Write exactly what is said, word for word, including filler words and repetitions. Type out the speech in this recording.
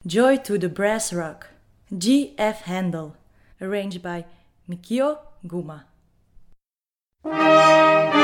Joy to the Brass Rock, G F. Handel, arranged by Mikio Guma.